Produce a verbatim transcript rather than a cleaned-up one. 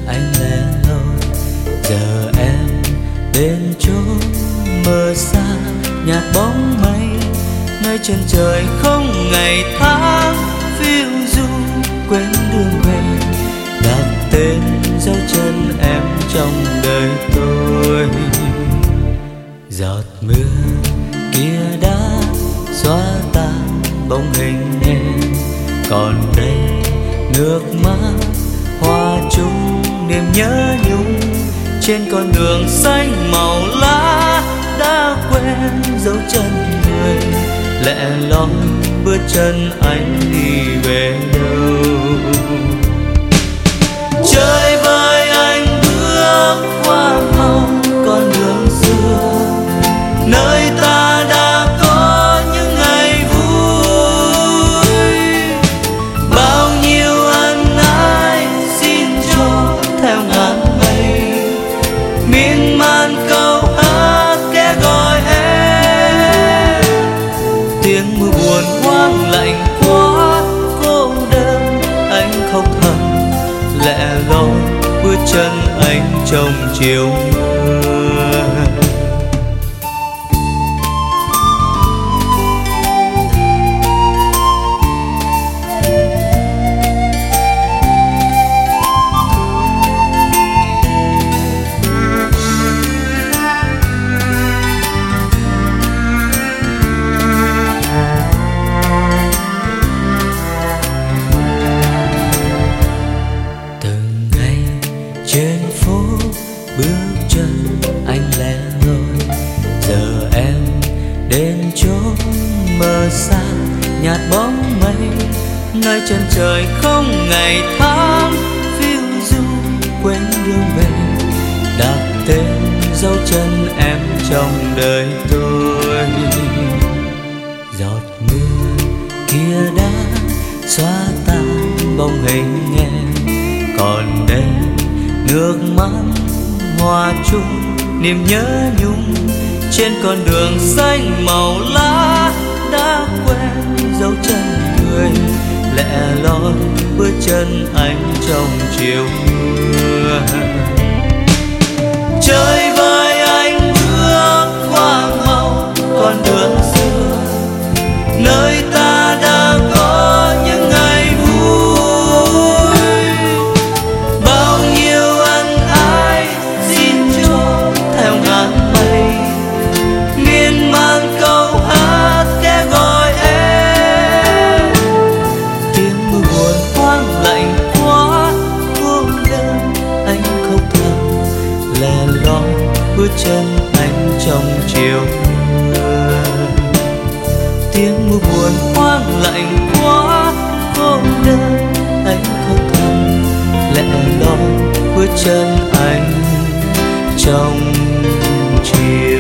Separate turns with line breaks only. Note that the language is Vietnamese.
anh lẻ loi. Giờ em đến chốn mờ xa, nhạt bóng mây nơi chân trời không ngày tháng. Phiêu du quên đường về, đặt tên dấu chân em trong đời tôi. Giọt mưa kia đã xóa tan bóng hình em, còn đây nước mắt hòa chung niềm nhớ nhung. Trên con đường xanh màu lá đã quen dấu chân người, lẻ loi bước chân anh đi về đâu. Chơi với anh bước qua mau con đường xưa, nơi ta đã có những ngày vui. Bao nhiêu ân ái xin cho theo ngàn mây, miên man câu hát kẻ gọi em. Tiếng mưa buồn hoang lạnh quá cô đơn, anh khóc thầm lẻ loi bước chân anh trong chiều mưa. Trên phố bước chân anh lẻ loi, giờ em đến chốn mờ xa, nhạt bóng mây nơi chân trời không ngày tháng. Phiêu du quên đường về, đặt tên dấu chân em trong đời tôi. Giọt mưa kia đã xóa tan bóng hình em, còn đây nước mắt hòa chung niềm nhớ nhung. Trên con đường xanh màu lá đã quen dấu chân người, lẻ loi bước chân anh trong chiều mưa. Chơi với anh bước qua mau con đường xưa, nơi ta đã có những ngày vui. Bao nhiêu ân ái xin cho theo ngàn mây, miên man câu hát kẻ gọi em. Tiếng mưa buồn hoang lạnh quá cô đơn, anh khóc thầm lẻ loi bước chân anh trong chiều mưa. Tiếng mưa buồn hoang lạnh quá cô đơn, anh khóc thầm lẻ loi bước chân anh trong chiều